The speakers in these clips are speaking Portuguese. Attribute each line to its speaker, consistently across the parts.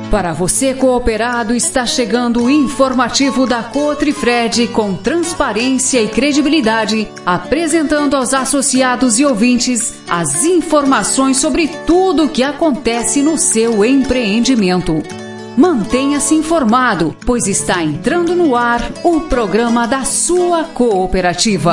Speaker 1: Para você cooperado, está chegando o informativo da Cotrifred com transparência e credibilidade, apresentando aos associados e ouvintes as informações sobre tudo o que acontece no seu empreendimento. Mantenha-se informado, pois está entrando no ar o programa da sua cooperativa.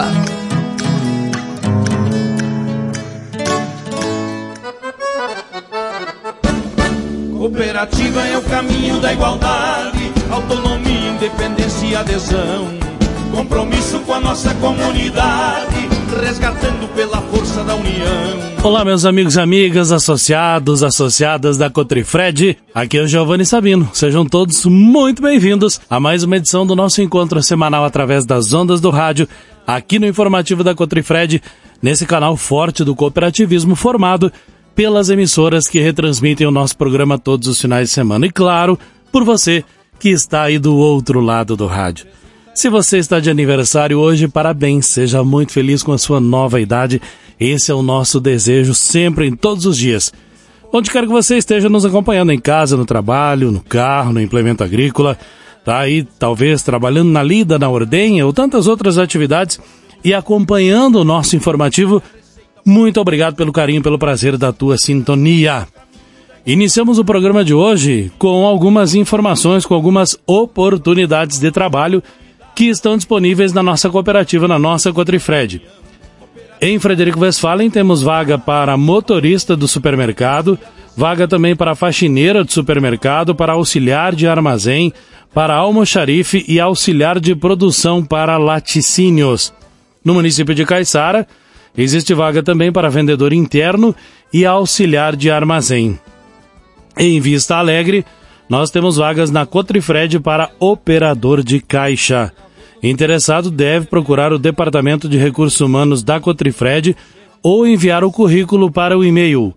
Speaker 2: Cooperativa é o caminho da igualdade, autonomia, independência e adesão. Compromisso com a nossa comunidade, resgatando pela força da união.
Speaker 3: Olá, meus amigos e amigas, associados, associadas da Cotrifred. Aqui é o Giovanni Sabino. Sejam todos muito bem-vindos a mais uma edição do nosso encontro semanal através das ondas do rádio, aqui no informativo da Cotrifred, nesse canal forte do cooperativismo formado pelas emissoras que retransmitem o nosso programa todos os finais de semana. E claro, por você que está aí do outro lado do rádio. Se você está de aniversário hoje, parabéns, seja muito feliz com a sua nova idade. Esse é o nosso desejo sempre, em todos os dias. Onde quer que você esteja nos acompanhando, em casa, no trabalho, no carro, no implemento agrícola, tá aí talvez trabalhando na lida, na ordenha ou tantas outras atividades e acompanhando o nosso informativo, muito obrigado pelo carinho, pelo prazer da tua sintonia. Iniciamos o programa de hoje com algumas informações, com algumas oportunidades de trabalho que estão disponíveis na nossa cooperativa, na nossa Cotrifred. Em Frederico Westphalen temos vaga para motorista do supermercado, vaga também para faxineira do supermercado, para auxiliar de armazém, para almoxarife e auxiliar de produção para laticínios. No município de Caiçara, existe vaga também para vendedor interno e auxiliar de armazém. Em Vista Alegre, nós temos vagas na Cotrifred para operador de caixa. Interessado deve procurar o Departamento de Recursos Humanos da Cotrifred ou enviar o currículo para o e-mail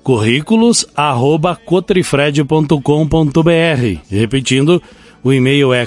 Speaker 3: currículos@cotrifred.com.br. Repetindo, o e-mail é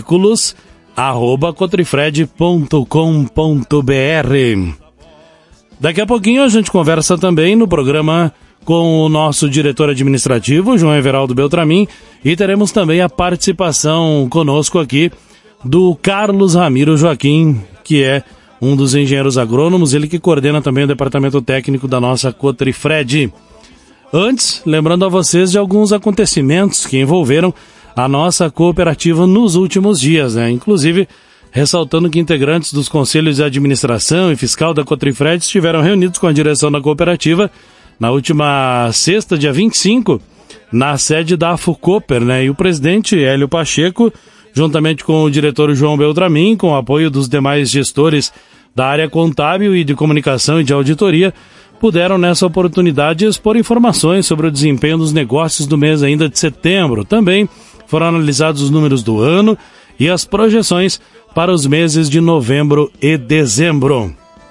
Speaker 3: currículos@cotrifred.com.br. Daqui a pouquinho a gente conversa também no programa com o nosso diretor administrativo, João Everaldo Beltramin, e teremos também a participação conosco aqui do Carlos Ramiro Joaquim, que é um dos engenheiros agrônomos, ele que coordena também o departamento técnico da nossa Cotrifred. Antes, lembrando a vocês de alguns acontecimentos que envolveram a nossa cooperativa nos últimos dias, né? Inclusive, ressaltando que integrantes dos conselhos de administração e fiscal da Cotrifred estiveram reunidos com a direção da cooperativa na última sexta, dia 25, na sede da AFUCOPER, né? E o presidente Hélio Pacheco, juntamente com o diretor João Beltramin, com o apoio dos demais gestores da área contábil e de comunicação e de auditoria, puderam nessa oportunidade expor informações sobre o desempenho dos negócios do mês ainda de setembro. Também foram analisados os números do ano e as projeções para os meses de novembro e dezembro.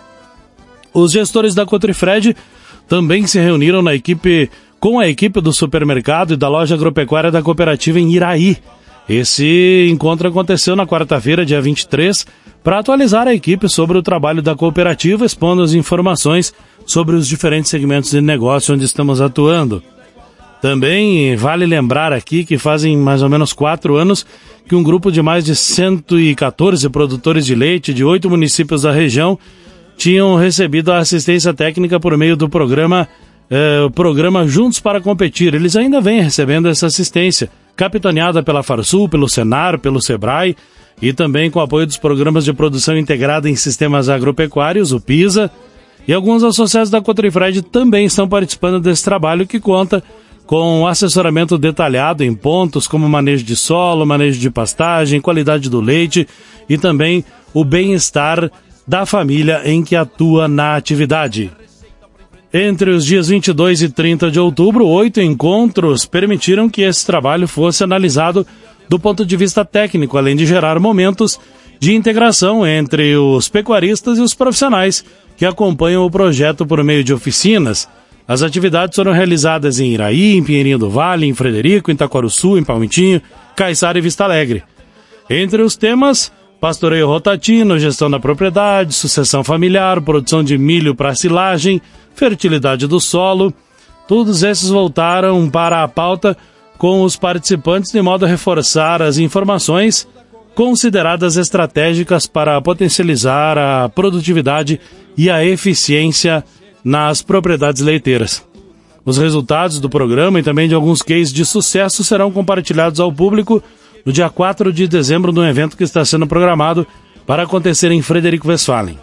Speaker 3: Os gestores da Cotrifred também se reuniram com a equipe do supermercado e da loja agropecuária da cooperativa em Iraí. Esse encontro aconteceu na quarta-feira, dia 23, para atualizar a equipe sobre o trabalho da cooperativa, expondo as informações sobre os diferentes segmentos de negócio onde estamos atuando. Também vale lembrar aqui que fazem mais ou menos 4 anos que um grupo de mais de 114 produtores de leite de 8 municípios da região tinham recebido a assistência técnica por meio do programa Juntos para Competir. Eles ainda vêm recebendo essa assistência, capitaneada pela Farsul, pelo Senar, pelo Sebrae e também com o apoio dos programas de produção integrada em sistemas agropecuários, o PISA, e alguns associados da Cotrifred também estão participando desse trabalho que conta com assessoramento detalhado em pontos como manejo de solo, manejo de pastagem, qualidade do leite e também o bem-estar da família em que atua na atividade. Entre os dias 22 e 30 de outubro, 8 encontros permitiram que esse trabalho fosse analisado do ponto de vista técnico, além de gerar momentos de integração entre os pecuaristas e os profissionais que acompanham o projeto por meio de oficinas. As atividades foram realizadas em Iraí, em Pinheirinho do Vale, em Frederico, em Taquaruçu, em Palmitinho, Caiçara e Vista Alegre. Entre os temas, pastoreio rotatino, gestão da propriedade, sucessão familiar, produção de milho para silagem, fertilidade do solo, todos esses voltaram para a pauta com os participantes de modo a reforçar as informações consideradas estratégicas para potencializar a produtividade e a eficiência nas propriedades leiteiras. Os resultados do programa e também de alguns cases de sucesso serão compartilhados ao público no dia 4 de dezembro, num evento que está sendo programado para acontecer em Frederico Westphalen.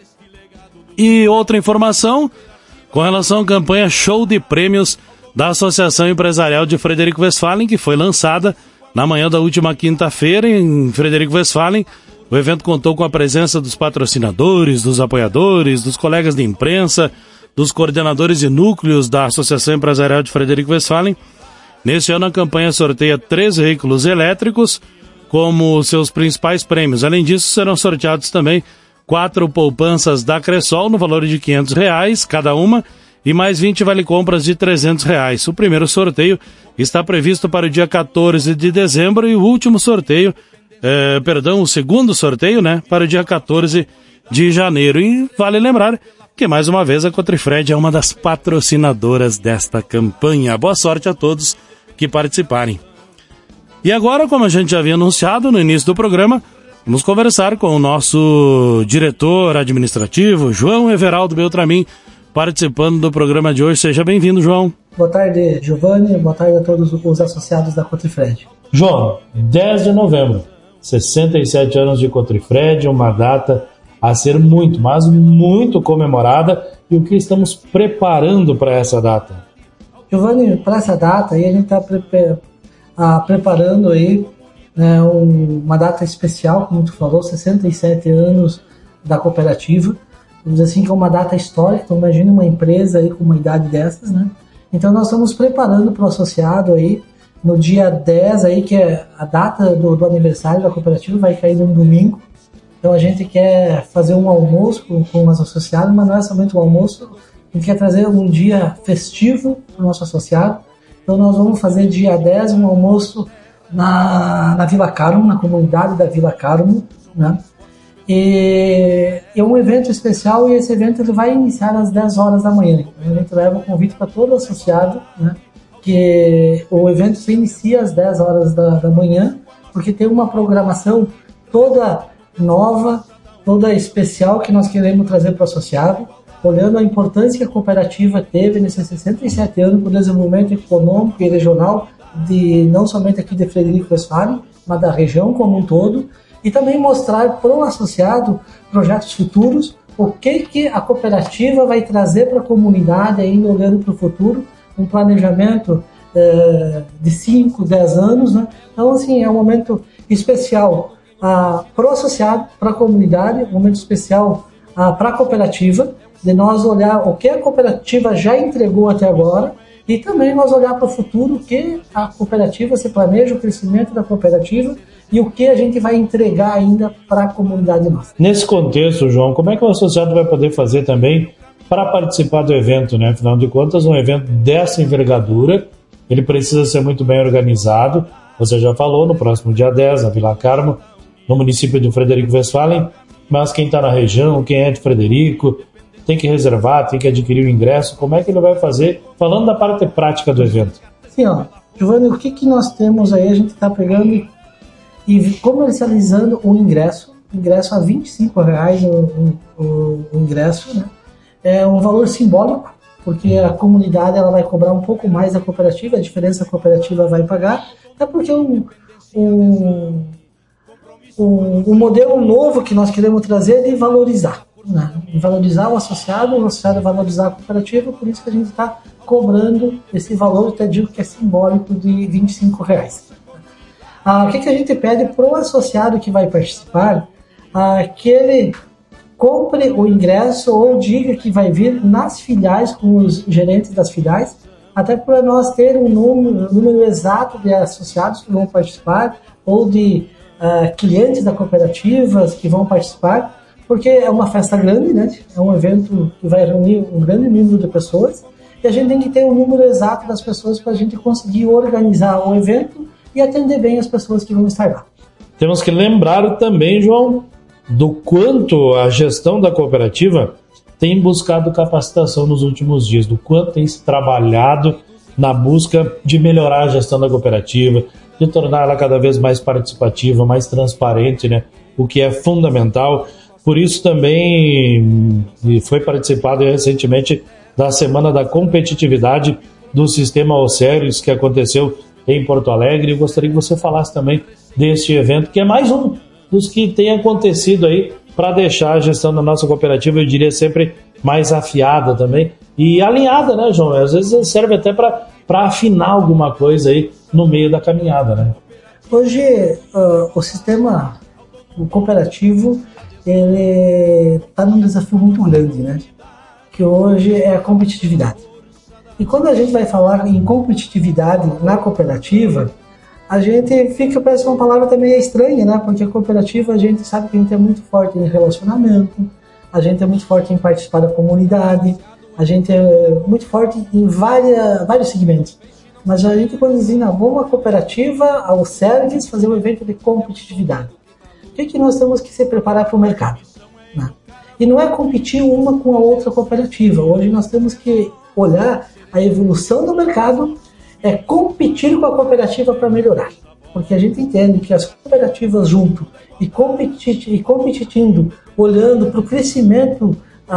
Speaker 3: E outra informação, com relação à campanha Show de Prêmios da Associação Empresarial de Frederico Westphalen, que foi lançada na manhã da última quinta-feira em Frederico Westphalen. O evento contou com a presença dos patrocinadores, dos apoiadores, dos colegas de imprensa, dos coordenadores de núcleos da Associação Empresarial de Frederico Westphalen. Neste ano, a campanha sorteia 3 veículos elétricos como seus principais prêmios. Além disso, serão sorteados também 4 poupanças da Cressol no valor de R$500 cada uma e mais 20 vale-compras de R$300. O primeiro sorteio está previsto para o dia 14 de dezembro e o último sorteio, o segundo sorteio, para o dia 14 de janeiro. E vale lembrar que, mais uma vez, a Cotrifred é uma das patrocinadoras desta campanha. Boa sorte a todos que participarem. E agora, como a gente já havia anunciado no início do programa, vamos conversar com o nosso diretor administrativo, João Everaldo Beltramin, participando do programa de hoje. Seja bem-vindo, João.
Speaker 4: Boa tarde, Giovanni. Boa tarde a todos os associados da Cotrifred.
Speaker 5: João, 10 de novembro, 67 anos de Cotrifred, uma data a ser muito, mas muito comemorada. E o que estamos preparando para essa data?
Speaker 4: Giovanni, para essa data aí a gente está preparando aí uma data especial, como tu falou, 67 anos da cooperativa. Vamos dizer assim que é uma data histórica. Então imagine uma empresa aí com uma idade dessas, né? Então nós estamos preparando para o associado aí no dia 10 aí, que é a data do aniversário da cooperativa, vai cair num domingo. Então a gente quer fazer um almoço com os associados, mas não é somente um almoço, a gente quer trazer um dia festivo para o nosso associado. Então nós vamos fazer dia 10 um almoço na Vila Carmo, na comunidade da Vila Carmo, né? E é um evento especial, e esse evento ele vai iniciar às 10 horas da manhã. Então, a gente leva o convite para todo associado, né? Que o evento se inicia às 10 horas da manhã, porque tem uma programação toda nova, toda especial que nós queremos trazer para o associado, olhando a importância que a cooperativa teve nesses 67 anos para o desenvolvimento econômico e regional, não somente aqui de Frederico Westphalen, mas da região como um todo, e também mostrar para o associado projetos futuros, o que a cooperativa vai trazer para a comunidade, ainda olhando para o futuro, um planejamento de 5, 10 anos, né? Então, assim, é um momento especial para o associado, para a comunidade, um momento especial para a cooperativa, de nós olhar o que a cooperativa já entregou até agora e também nós olhar para o futuro, o que a cooperativa se planeja, o crescimento da cooperativa e o que a gente vai entregar ainda para a comunidade nossa.
Speaker 5: Nesse contexto, João, como é que o associado vai poder fazer também para participar do evento, né? Afinal de contas, um evento dessa envergadura, ele precisa ser muito bem organizado. Você já falou, no próximo dia 10, na Vila Carmo, no município de Frederico Westphalen, mas quem está na região, quem é de Frederico, tem que reservar, tem que adquirir o ingresso. Como é que ele vai fazer? Falando da parte prática do evento.
Speaker 4: Sim, Giovanni, o que nós temos aí? A gente está pegando e comercializando o ingresso a R$25 o ingresso, né? É um valor simbólico, porque a comunidade ela vai cobrar um pouco mais da cooperativa, a diferença a cooperativa vai pagar, até porque um modelo novo que nós queremos trazer é de valorizar, né? De valorizar o associado valorizar a cooperativa, por isso que a gente está cobrando esse valor, até digo que é simbólico, de R$25. O que a gente pede para o associado que vai participar? Que ele compre o ingresso ou diga que vai vir nas filiais com os gerentes das filiais, até para nós ter um número exato de associados que vão participar ou de clientes da cooperativa que vão participar, porque é uma festa grande, né? É um evento que vai reunir um grande número de pessoas e a gente tem que ter um número exato das pessoas para a gente conseguir organizar o evento e atender bem as pessoas que vão estar lá.
Speaker 5: Temos que lembrar também, João, do quanto a gestão da cooperativa tem buscado capacitação nos últimos dias, do quanto tem se trabalhado na busca de melhorar a gestão da cooperativa, de torná-la cada vez mais participativa, mais transparente, né? O que é fundamental. Por isso também foi participado recentemente da Semana da Competitividade do Sistema Océreos, que aconteceu em Porto Alegre. Eu gostaria que você falasse também deste evento, que é mais um dos que tem acontecido aí para deixar a gestão da nossa cooperativa, eu diria, sempre mais afiada também e alinhada, né, João? Às vezes serve até para afinar alguma coisa aí no meio da caminhada, né?
Speaker 4: Hoje, o sistema cooperativo ele está num desafio muito grande, né? Que hoje é a competitividade. E quando a gente vai falar em competitividade na cooperativa, a gente fica, parece uma palavra também estranha, né? Porque a cooperativa, a gente sabe que a gente é muito forte em relacionamento, a gente é muito forte em participar da comunidade, a gente é muito forte em vários segmentos. Mas a gente, quando designa uma cooperativa, ao serviço, fazer um evento de competitividade. O que nós temos que se preparar para o mercado, né? E não é competir uma com a outra cooperativa. Hoje nós temos que olhar a evolução do mercado, é competir com a cooperativa para melhorar. Porque a gente entende que as cooperativas junto e competindo, olhando para o crescimento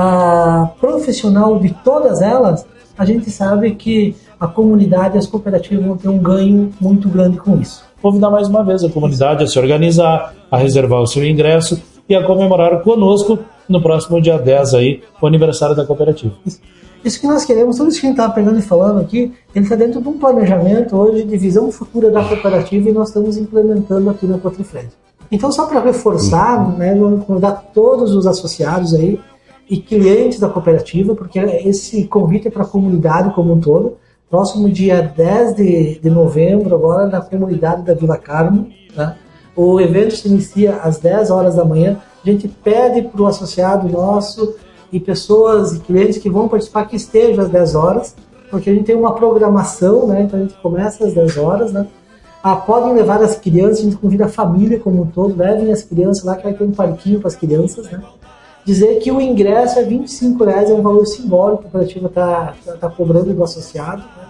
Speaker 4: profissional de todas elas, a gente sabe que a comunidade e as cooperativas vão ter um ganho muito grande com isso.
Speaker 5: Convidar mais uma vez a comunidade a se organizar, a reservar o seu ingresso e a comemorar conosco no próximo dia 10 aí, o aniversário da cooperativa.
Speaker 4: Isso que nós queremos, tudo isso que a gente está pegando e falando aqui, ele está dentro de um planejamento hoje de visão futura da cooperativa e nós estamos implementando aqui na Cotrifred. Então, só para reforçar, né, vamos convidar todos os associados aí e clientes da cooperativa, porque esse convite é para a comunidade como um todo. Próximo dia 10 de novembro, agora na comunidade da Vila Carmo, tá? O evento se inicia às 10 horas da manhã. A gente pede para o associado nosso e pessoas e clientes que vão participar que estejam às 10 horas, porque a gente tem uma programação, né? Então a gente começa às 10 horas, né? Podem levar as crianças, a gente convida a família como um todo, levem as crianças lá, que vai ter um parquinho para as crianças, né? Dizer que o ingresso é R$25, é um valor simbólico que a cooperativa está cobrando do associado, né?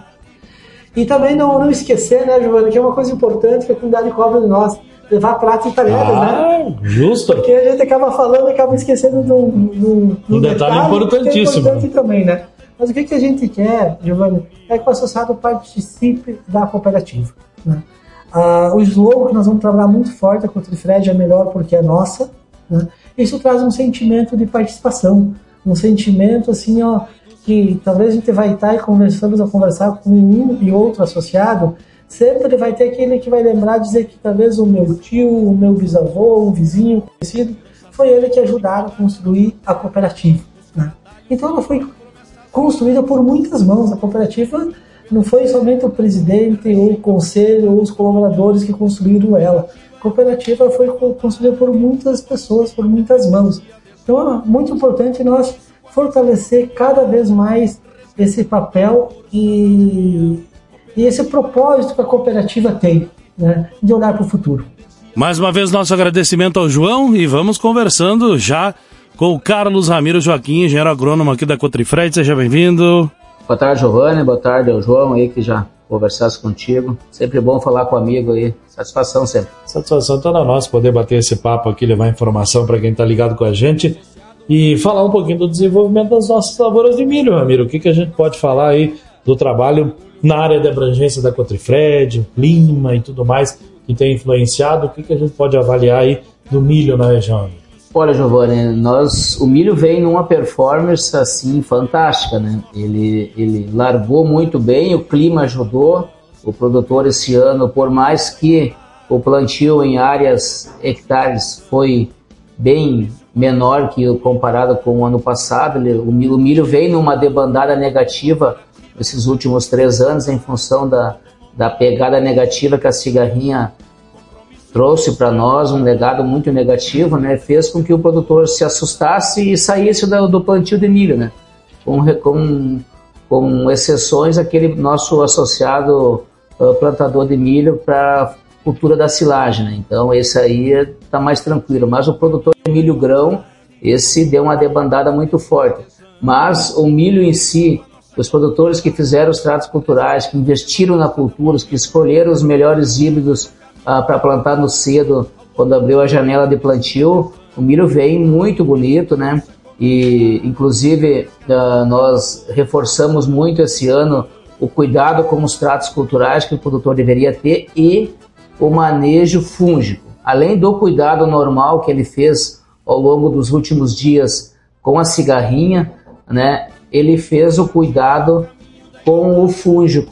Speaker 4: E também não esquecer, né, Giovana, que é uma coisa importante que a comunidade cobra de nós, levar pratos e talheres, né?
Speaker 5: Justo.
Speaker 4: Porque a gente acaba falando e acaba esquecendo de um detalhe
Speaker 5: importantíssimo.
Speaker 4: Que é importante também, né? Mas o que a gente quer, Giovana, é que o associado participe da cooperativa, né? O slogan que nós vamos trabalhar muito forte, a Cotrifred é melhor porque é nossa, né? Isso traz um sentimento de participação, um sentimento assim, ó, que talvez a gente vai estar e começamos a conversar com um e outro associado, sempre vai ter aquele que vai lembrar, dizer que talvez o meu tio, o meu bisavô, um vizinho conhecido, foi ele que ajudaram a construir a cooperativa, né? Então ela foi construída por muitas mãos. A cooperativa não foi somente o presidente ou o conselho ou os colaboradores que construíram ela. A cooperativa foi construída por muitas pessoas, por muitas mãos. Então é muito importante nós fortalecer cada vez mais esse papel e esse propósito que a cooperativa tem, né, de olhar para o futuro.
Speaker 3: Mais uma vez, nosso agradecimento ao João e vamos conversando já com o Carlos Ramiro Joaquim, engenheiro agrônomo aqui da Cotrifred. Seja bem-vindo.
Speaker 6: Boa tarde, Giovanni. Boa tarde ao João aí, que já conversasse contigo. Sempre bom falar com o amigo aí. Satisfação sempre.
Speaker 5: Satisfação toda nossa poder bater esse papo aqui, levar informação para quem está ligado com a gente e falar um pouquinho do desenvolvimento das nossas lavouras de milho, Ramiro. O que a gente pode falar aí do trabalho na área de abrangência da Cotrifred, o clima e tudo mais que tem influenciado? O que a gente pode avaliar aí do milho na região?
Speaker 6: Olha, Giovanni, o milho vem numa performance assim fantástica, né? Ele largou muito bem, o clima ajudou. O produtor esse ano, por mais que o plantio em áreas hectares foi bem menor que comparado com o ano passado, o milho vem numa debandada negativa esses últimos 3 anos em função da pegada negativa que a cigarrinha trouxe para nós, um legado muito negativo, né? Fez com que o produtor se assustasse e saísse do plantio de milho, né? Com exceções, aquele nosso associado plantador de milho para cultura da silagem, né? Então esse aí está mais tranquilo, mas o produtor de milho grão, esse deu uma debandada muito forte. Mas o milho em si, os produtores que fizeram os tratos culturais, que investiram na cultura, que escolheram os melhores híbridos para plantar no cedo, quando abriu a janela de plantio, o milho vem muito bonito, né? E, inclusive, nós reforçamos muito esse ano o cuidado com os tratos culturais que o produtor deveria ter e o manejo fúngico. Além do cuidado normal que ele fez ao longo dos últimos dias com a cigarrinha, né, ele fez o cuidado com o fungo,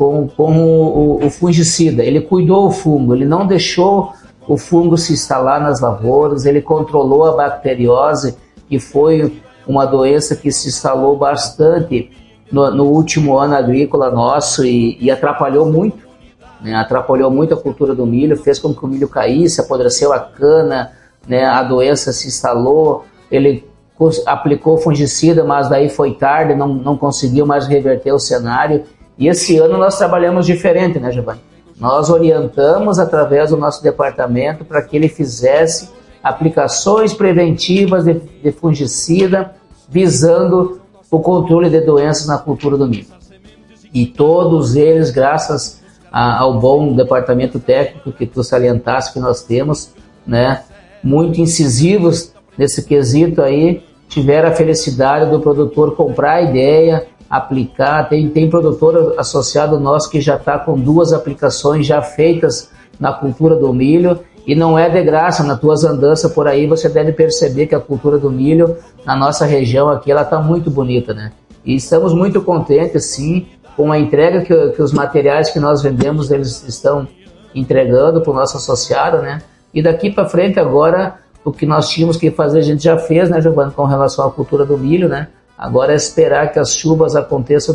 Speaker 6: com o fungicida. Ele cuidou o fungo, ele não deixou o fungo se instalar nas lavouras, ele controlou a bacteriose, que foi uma doença que se instalou bastante no último ano agrícola nosso e atrapalhou muito, né? Atrapalhou muito a cultura do milho, fez com que o milho caísse, apodreceu a cana, né? A doença se instalou, ele aplicou fungicida, mas daí foi tarde, não conseguiu mais reverter o cenário. E esse ano nós trabalhamos diferente, né, Giovanni? Nós orientamos através do nosso departamento para que ele fizesse aplicações preventivas de fungicida, visando o controle de doenças na cultura do milho. E todos eles, graças ao bom departamento técnico que tu salientaste que nós temos, né, muito incisivos nesse quesito aí, tiveram a felicidade do produtor comprar a ideia, aplicar. Tem produtor associado nosso que já está com 2 aplicações já feitas na cultura do milho, e não é de graça. Nas tuas andanças por aí você deve perceber que a cultura do milho na nossa região aqui, ela está muito bonita, né? E estamos muito contentes, sim, com a entrega que os materiais que nós vendemos, eles estão entregando para o nosso associado, né? E daqui para frente agora, o que nós tínhamos que fazer, a gente já fez, né, Giovanni, com relação à cultura do milho, né? Agora é esperar que as chuvas aconteçam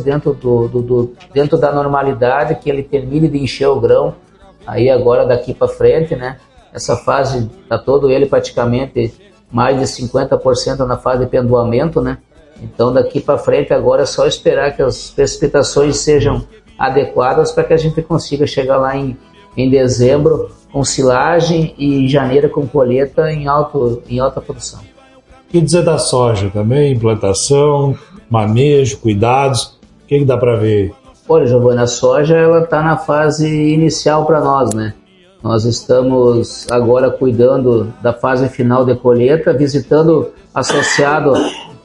Speaker 6: dentro da normalidade, que ele termine de encher o grão, aí agora daqui para frente, né? Essa fase, está todo ele praticamente mais de 50% na fase de pendoamento, né? Então daqui para frente agora é só esperar que as precipitações sejam adequadas para que a gente consiga chegar lá em dezembro com silagem e em janeiro com colheita em alta produção.
Speaker 5: E dizer da soja também, plantação, manejo, cuidados, o que dá para ver?
Speaker 6: Olha, Giovanni, a soja ela está na fase inicial para nós, né? Nós estamos agora cuidando da fase final de colheita, visitando associado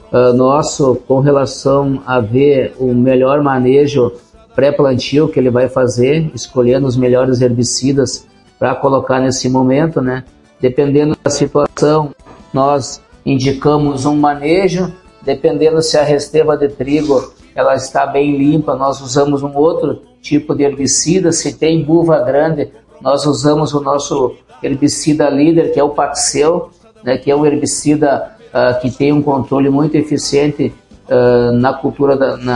Speaker 6: nosso com relação a ver o melhor manejo pré-plantio que ele vai fazer, escolhendo os melhores herbicidas para colocar nesse momento, né? Dependendo da situação, nós indicamos um manejo, dependendo se a resteva de trigo ela está bem limpa, nós usamos um outro tipo de herbicida. Se tem buva grande, nós usamos o nosso herbicida líder, que é o Paxel, né, que é um herbicida que tem um controle muito eficiente na cultura,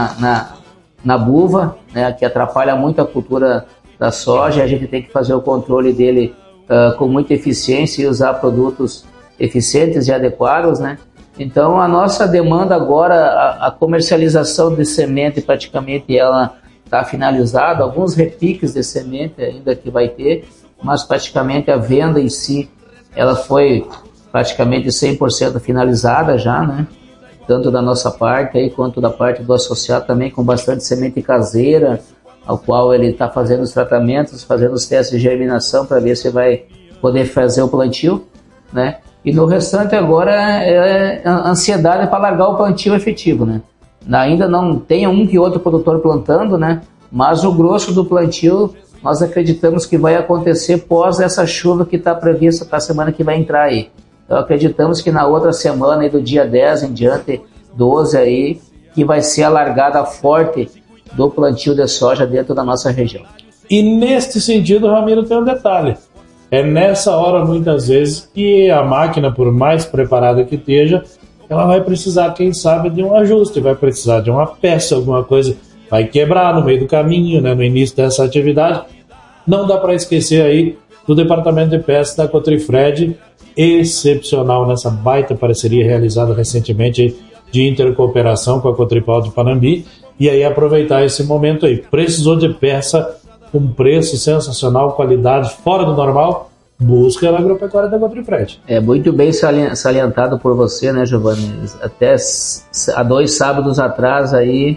Speaker 6: na buva, né, que atrapalha muito a cultura da soja. A gente tem que fazer o controle dele com muita eficiência e usar produtos eficientes e adequados, né? Então a nossa demanda agora, a comercialização de semente praticamente ela está finalizada, alguns repiques de semente ainda que vai ter, mas praticamente a venda em si ela foi praticamente 100% finalizada já, né? Tanto da nossa parte aí, quanto da parte do associado também, com bastante semente caseira, ao qual ele está fazendo os tratamentos, fazendo os testes de germinação para ver se vai poder fazer o plantio, né? E no restante agora é a ansiedade para largar o plantio efetivo, né? Ainda não tem um que outro produtor plantando, né? Mas o grosso do plantio nós acreditamos que vai acontecer pós essa chuva que está prevista para a semana que vai entrar aí. Então acreditamos que na outra semana, aí do dia 10 em diante, 12 aí, que vai ser a largada forte do plantio de soja dentro da nossa região.
Speaker 5: E neste sentido, Ramiro, tem um detalhe. É nessa hora, muitas vezes, que a máquina, por mais preparada que esteja, ela vai precisar, quem sabe, de um ajuste, vai precisar de uma peça, alguma coisa vai quebrar no meio do caminho, né, no início dessa atividade. Não dá para esquecer aí do departamento de peças da Cotrifred, excepcional nessa baita parceria realizada recentemente de intercooperação com a Cotripal de Panambi, e aí aproveitar esse momento aí. Precisou de peça com preço sensacional, qualidade fora do normal, busca na agropecuária da Cotrifred.
Speaker 6: É muito bem salientado por você, né, Giovanni? Até há 2 sábados atrás aí,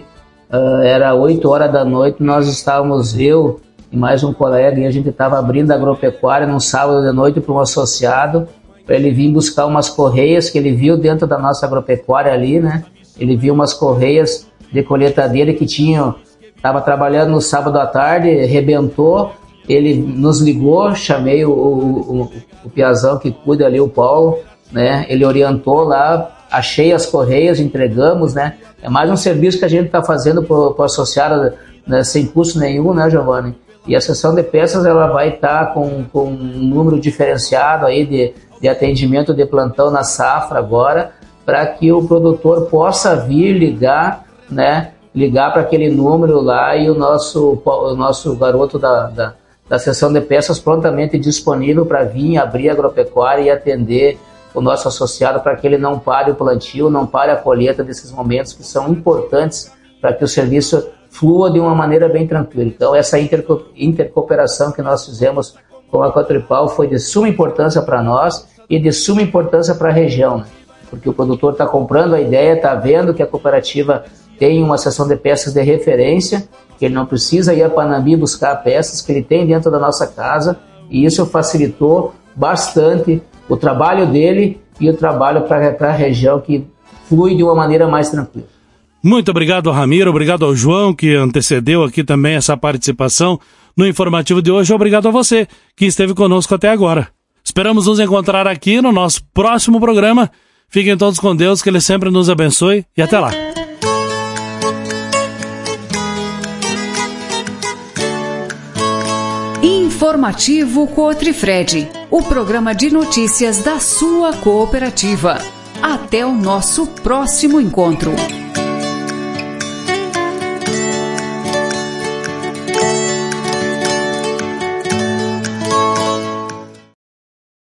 Speaker 6: era 8 horas da noite, nós estávamos, eu e mais um colega, e a gente estava abrindo a agropecuária num sábado de noite para um associado, para ele vir buscar umas correias que ele viu dentro da nossa agropecuária ali, né? Ele viu umas correias de colheitadeira que estava trabalhando no sábado à tarde, arrebentou, ele nos ligou, chamei o piazão que cuida ali, o Paulo, né? Ele orientou lá, achei as correias, entregamos, né? É mais um serviço que a gente está fazendo para o associado, né, sem custo nenhum, né, Giovanni? E a seção de peças ela vai estar com um número diferenciado aí de atendimento de plantão na safra agora, para que o produtor possa vir ligar, né? Ligar para aquele número lá e o nosso garoto da seção de peças prontamente disponível para vir abrir a agropecuária e atender o nosso associado para que ele não pare o plantio, não pare a colheita desses momentos que são importantes para que o serviço flua de uma maneira bem tranquila. Então, essa intercooperação que nós fizemos com a Cotripal foi de suma importância para nós e de suma importância para a região, né? Porque o produtor está comprando a ideia, está vendo que a cooperativa tem uma seção de peças de referência, que ele não precisa ir a Panambi buscar peças, que ele tem dentro da nossa casa, e isso facilitou bastante o trabalho dele e o trabalho para a região, que flui de uma maneira mais tranquila.
Speaker 3: Muito obrigado, Ramiro, obrigado ao João, que antecedeu aqui também essa participação no informativo de hoje. Obrigado a você, que esteve conosco até agora. Esperamos nos encontrar aqui no nosso próximo programa. Fiquem todos com Deus, que Ele sempre nos abençoe e até lá.
Speaker 1: Informativo Cotrifred, o programa de notícias da sua cooperativa. Até o nosso próximo encontro.